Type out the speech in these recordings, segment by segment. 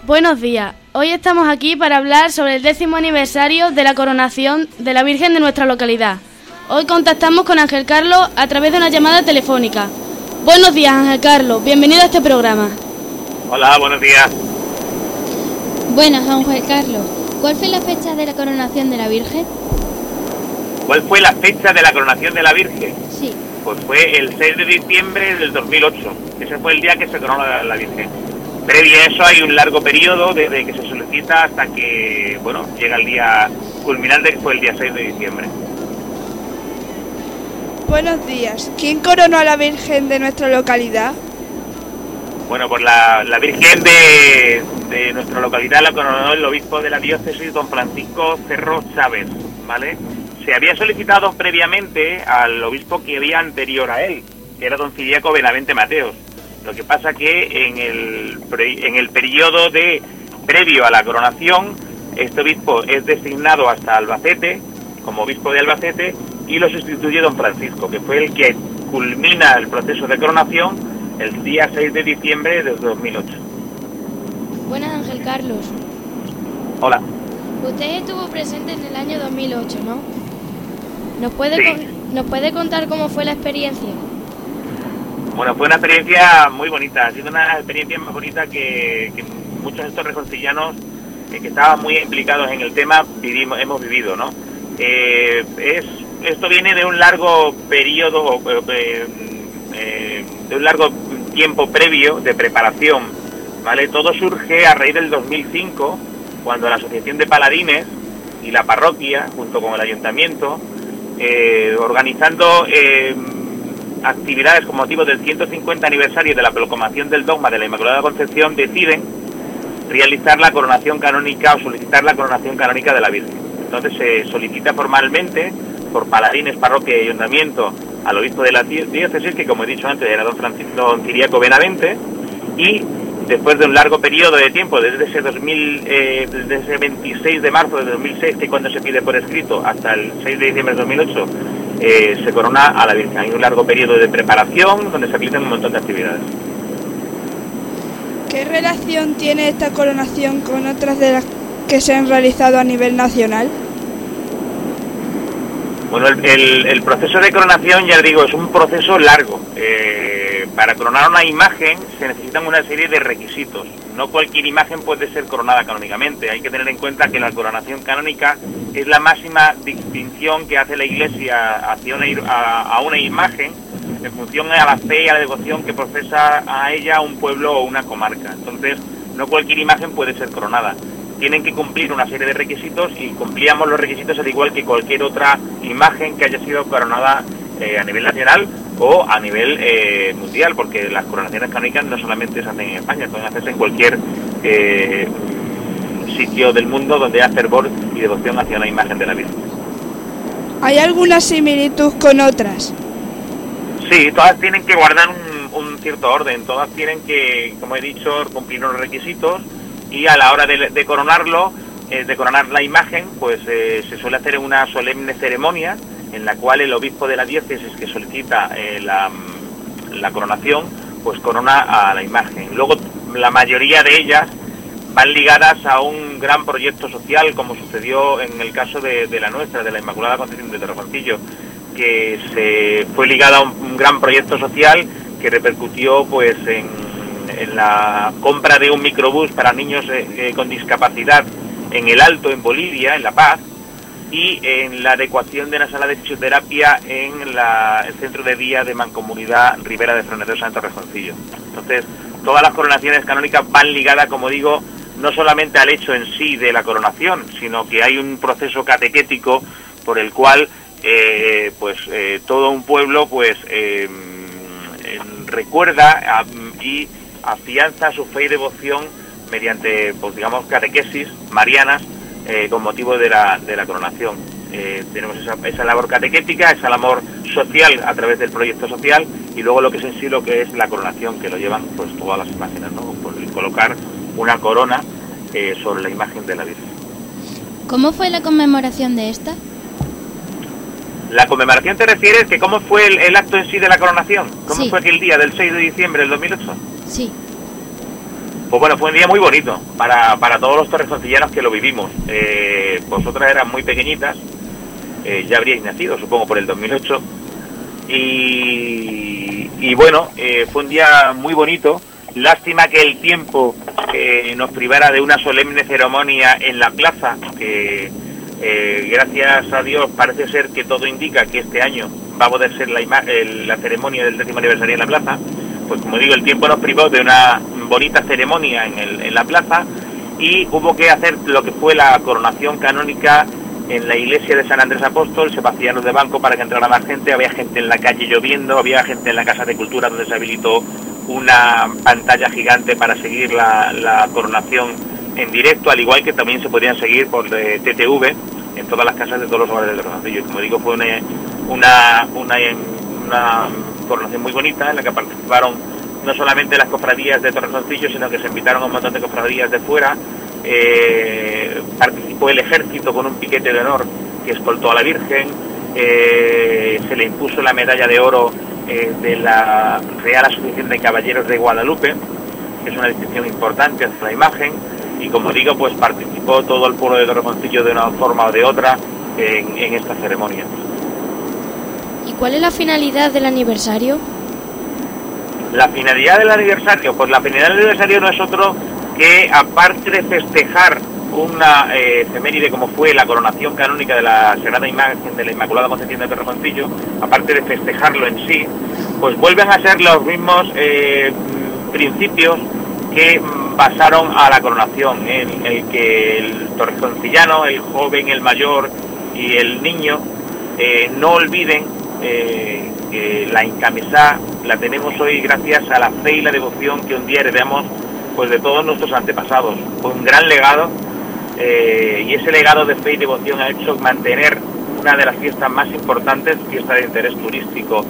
Buenos días. Hoy estamos aquí para hablar sobre el 10º aniversario de la coronación de la Virgen de nuestra localidad. Hoy contactamos con Ángel Carlos a través de una llamada telefónica. Buenos días, Ángel Carlos. Bienvenido a este programa. Hola, buenos días. Buenas, Ángel Carlos. ¿Cuál fue la fecha de la coronación de la Virgen? ¿Cuál fue la fecha de la coronación de la Virgen? Sí. Pues fue el 6 de diciembre del 2008. Ese fue el día que se coronó la Virgen. Previo a eso hay un largo periodo desde que se solicita hasta que, llega el día culminante, que fue el día 6 de diciembre. Buenos días. ¿Quién coronó a la Virgen de nuestra localidad? Bueno, pues la Virgen de nuestra localidad la coronó el obispo de la diócesis, don Francisco Cerro Chávez, ¿vale? Se había solicitado previamente al obispo que había anterior a él, que era don Ciriaco Benavente Mateos. Lo que pasa que en el periodo previo a la coronación, este obispo es designado hasta Albacete, como obispo de Albacete, y lo sustituye don Francisco, que fue el que culmina el proceso de coronación el día 6 de diciembre de 2008. Buenas, Ángel Carlos. Hola. Usted estuvo presente en el año 2008, ¿no? Sí. ¿Nos puede contar cómo fue la experiencia? Bueno, fue una experiencia muy bonita, ha sido una experiencia más bonita que muchos de estos rejoncillanos que estaban muy implicados en el tema hemos vivido, ¿no? Esto viene de un largo periodo, de un largo tiempo previo de preparación, ¿vale? Todo surge a raíz del 2005, cuando la Asociación de Paladines y la parroquia, junto con el ayuntamiento, organizando actividades con motivo del 150 aniversario de la proclamación del dogma de la Inmaculada Concepción, deciden realizar la coronación canónica o solicitar la coronación canónica de la Virgen. Entonces se solicita formalmente por Paladines, parroquia y ayuntamiento al obispo de la diócesis, que como he dicho antes era don Ciriaco Benavente, y después de un largo periodo de tiempo, desde ese 26 de marzo de 2006, que es cuando se pide por escrito, hasta el 6 de diciembre de 2008, se corona a la Virgen. Hay un largo periodo de preparación donde se aplican un montón de actividades. ¿Qué relación tiene esta coronación con otras de las que se han realizado a nivel nacional? Bueno, el proceso de coronación, ya digo, es un proceso largo. Para coronar una imagen se necesitan una serie de requisitos. No cualquier imagen puede ser coronada canónicamente. Hay que tener en cuenta que la coronación canónica es la máxima distinción que hace la Iglesia hacia a una imagen en función a la fe y a la devoción que profesa a ella un pueblo o una comarca. Entonces, no cualquier imagen puede ser coronada. Tienen que cumplir una serie de requisitos y cumplíamos los requisitos al igual que cualquier otra imagen que haya sido coronada a nivel nacional o a nivel mundial, porque las coronaciones canónicas no solamente se hacen en España, pueden hacerse en cualquier sitio del mundo donde haya fervor y devoción hacia la imagen de la Virgen. ¿Hay alguna similitud con otras? Sí, todas tienen que guardar un cierto orden, todas tienen que, como he dicho, cumplir unos requisitos, y a la hora de coronarlo, de coronar la imagen, pues se suele hacer una solemne ceremonia en la cual el obispo de la diócesis que solicita la coronación, pues corona a la imagen. Luego, la mayoría de ellas van ligadas a un gran proyecto social, como sucedió en el caso de la nuestra, de la Inmaculada Concepción de Torrejoncillo, que se fue ligada a un gran proyecto social que repercutió pues en la compra de un microbús para niños con discapacidad en El Alto, en Bolivia, en La Paz, y en la adecuación de la sala de fisioterapia en el centro de día de Mancomunidad Ribera de Frenedosa en Torrejoncillo. Entonces, todas las coronaciones canónicas van ligadas, como digo, no solamente al hecho en sí de la coronación, sino que hay un proceso catequético por el cual todo un pueblo recuerda y afianza su fe y devoción mediante, catequesis marianas con motivo de la coronación. Tenemos esa labor catequética, esa labor social a través del proyecto social, y luego lo que es en sí lo que es la coronación, que lo llevan pues todas las imágenes, ¿no? Por colocar una corona sobre la imagen de la Virgen. ¿Cómo fue la conmemoración de esta? ¿La conmemoración te refieres que cómo fue el acto en sí de la coronación? ¿Cómo Sí. fue aquel día del 6 de diciembre del 2008? Sí. Pues bueno, fue un día muy bonito para todos los torrejoncillanos que lo vivimos. Vosotras eran muy pequeñitas, ya habríais nacido, supongo, por el 2008. Y bueno, fue un día muy bonito. Lástima que el tiempo nos privara de una solemne ceremonia en la plaza, que gracias a Dios parece ser que todo indica que este año va a poder ser la ceremonia del 10º aniversario en la plaza. Pues como digo, el tiempo nos privó de una bonita ceremonia en la plaza, y hubo que hacer lo que fue la coronación canónica en la iglesia de San Andrés Apóstol. Se vaciaron de banco para que entrara más gente, había gente en la calle lloviendo, había gente en la Casa de Cultura donde se habilitó una pantalla gigante para seguir la coronación en directo, al igual que también se podían seguir por TTV en todas las casas de todos los hogares de Torrejoncillo. Como digo, fue una coronación muy bonita en la que participaron no solamente las cofradías de Torrejoncillo, sino que se invitaron a un montón de cofradías de fuera. Participó el ejército con un piquete de honor que escoltó a la Virgen. Se le impuso la medalla de oro de la Real Asociación de Caballeros de Guadalupe, que es una distinción importante hacia la imagen, y como digo, pues participó todo el pueblo de Torrejoncillo de una forma o de otra en esta ceremonia. ¿Y cuál es la finalidad del aniversario? La finalidad del aniversario, pues la finalidad del aniversario no es otro que, aparte de festejar una efeméride como fue la coronación canónica de la Sagrada Imagen de la Inmaculada Concepción de Torrejoncillo, aparte de festejarlo en sí, pues vuelven a ser los mismos principios que pasaron a la coronación, en el que el torrejoncillano, el joven, el mayor y el niño no olviden que la encamisá la tenemos hoy gracias a la fe y la devoción que un día heredamos pues de todos nuestros antepasados. Fue un gran legado, y ese legado de fe y devoción ha hecho mantener una de las fiestas más importantes, fiesta de interés turístico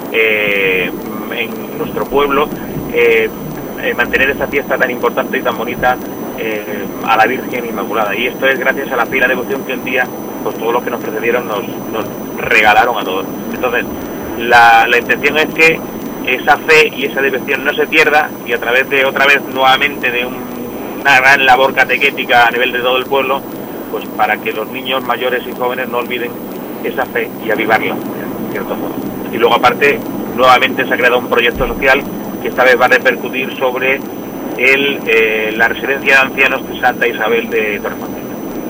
en nuestro pueblo, mantener esa fiesta tan importante y tan bonita a la Virgen Inmaculada. Y esto es gracias a la fe y la devoción que un día pues todos los que nos precedieron nos regalaron a todos. Entonces la intención es que esa fe y esa devoción no se pierda, y a través de, otra vez nuevamente, de una gran labor catequética a nivel de todo el pueblo, pues para que los niños, mayores y jóvenes no olviden esa fe y avivarla, en cierto modo. Y luego aparte, nuevamente se ha creado un proyecto social que esta vez va a repercutir sobre la residencia de ancianos de Santa Isabel de Torrejoncillo.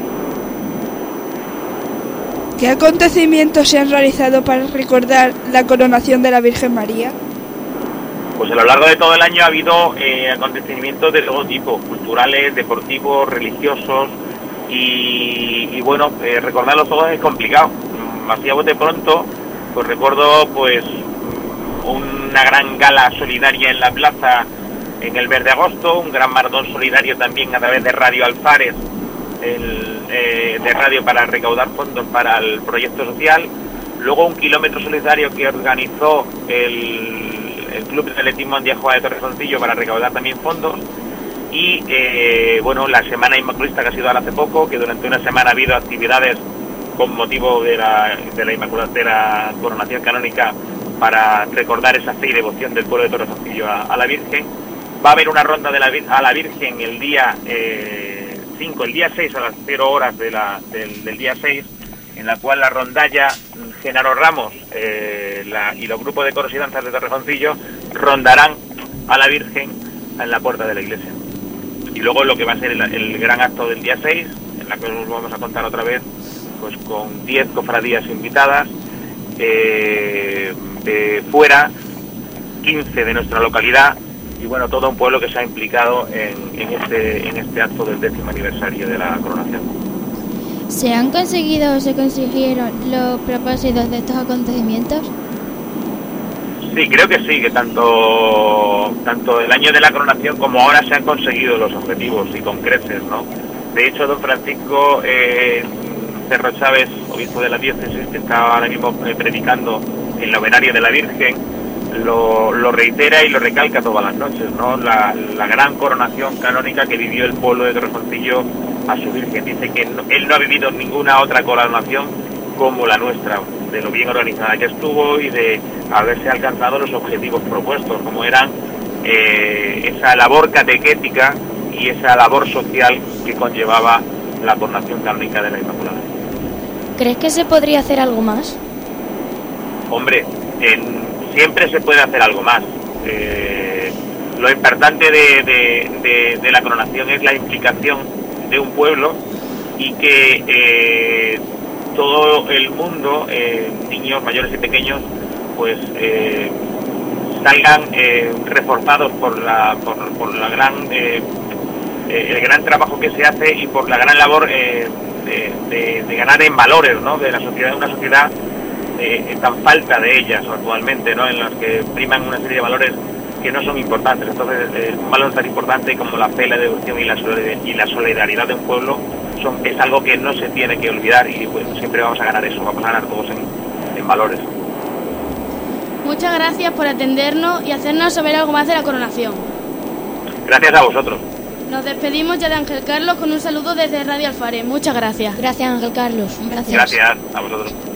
¿Qué acontecimientos se han realizado para recordar la coronación de la Virgen María? Pues a lo largo de todo el año ha habido acontecimientos de todo tipo, culturales, deportivos, religiosos, y bueno, recordarlos todos es complicado. Así a bote pronto, pues recuerdo pues una gran gala solidaria en la plaza en el mes de agosto, un gran maratón solidario también a través de Radio Alfares, de radio, para recaudar fondos para el proyecto social. Luego un kilómetro solidario que organizó el Club de Atletismo Andiajoa de Torrejoncillo para recaudar también fondos. Y bueno, la Semana Inmaculista, que ha sido ahora hace poco, que durante una semana ha habido actividades con motivo de la coronación canónica para recordar esa fe y devoción del pueblo de Torrejoncillo a la Virgen. Va a haber una ronda a la Virgen el día 5, el día 6 a las 0 horas del día 6, en la cual la rondalla Genaro Ramos y los grupos de coros y danzas de Torrejoncillo rondarán a la Virgen en la puerta de la iglesia. Y luego lo que va a ser el gran acto del día 6, en la que os vamos a contar otra vez, pues con 10 cofradías invitadas de fuera, 15 de nuestra localidad, y bueno, todo un pueblo que se ha implicado en este acto del 10º aniversario de la coronación. ¿Se han conseguido o se consiguieron los propósitos de estos acontecimientos? Sí, creo que sí, que tanto el año de la coronación como ahora se han conseguido los objetivos, y con creces, ¿no? De hecho, don Francisco Cerro Chávez, obispo de la diócesis, que está ahora mismo predicando el novenario de la Virgen, lo reitera y lo recalca todas las noches, ¿no? La gran coronación canónica que vivió el pueblo de Torrejoncillo a su Virgen. Dice que él no ha vivido ninguna otra coronación como la nuestra, de lo bien organizada que estuvo y de haberse alcanzado los objetivos propuestos, como eran esa labor catequética y esa labor social que conllevaba la coronación canónica de la Inmaculada. ¿Crees que se podría hacer algo más? Hombre, siempre se puede hacer algo más. Lo importante de la coronación es la implicación de un pueblo y que todo el mundo, niños, mayores y pequeños, pues salgan reforzados por la gran el gran trabajo que se hace y por la gran labor de ganar en valores, ¿no? De la sociedad, una sociedad tan falta de ellas actualmente, ¿no? En las que priman una serie de valores que no son importantes. Entonces, un valor tan importante como la fe, la devoción y la solidaridad de un pueblo es algo que no se tiene que olvidar, y pues siempre vamos a ganar eso, vamos a ganar todos en valores. Muchas gracias por atendernos y hacernos saber algo más de la coronación. Gracias a vosotros. Nos despedimos ya de Ángel Carlos con un saludo desde Radio Alfares. Muchas gracias. Gracias, Ángel Carlos. Gracias a vosotros.